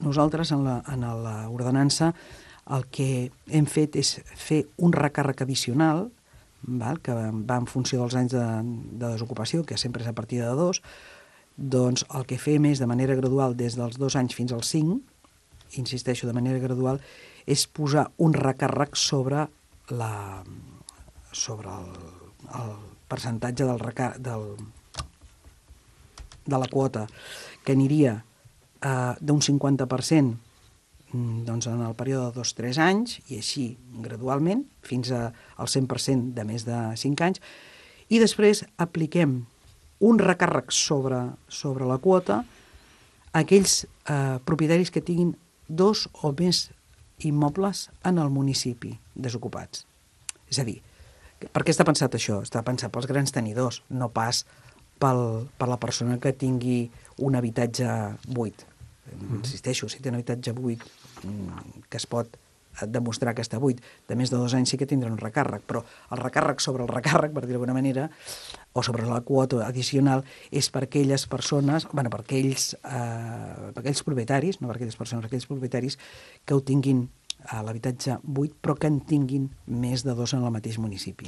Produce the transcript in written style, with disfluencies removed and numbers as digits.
nosaltres en l'ordenança el que hem fet és fer un recàrrec addicional, que va en funció dels anys de desocupació, que sempre és a partir de 2, doncs el que fem és, de manera gradual, des dels 2 anys fins als 5, insisteixo, de manera gradual, és posar un recàrrec sobre el percentatge de la quota, que aniria d'un 50% doncs en el període de 2-3 anys, i així gradualment, fins al 100% de més de 5 anys, i després apliquem un recàrrec sobre la quota a aquells propietaris que tinguin 2 o més immobles en el municipi desocupats. És a dir, per què està pensat això? Està pensat pels grans tenidors, no pas per la persona que tingui un habitatge buit. Insisteixo, si té un habitatge buit que es pot demostrar que està buit, de més de 2 anys sí que tindrà un recàrrec, però el recàrrec sobre el recàrrec, per dir d'alguna manera, o sobre la quota addicional, és per aquelles persones, per aquells propietaris, no per aquelles persones, aquells propietaris que ho tinguin a l'habitatge buit, però que en tinguin més de 2 en el mateix municipi.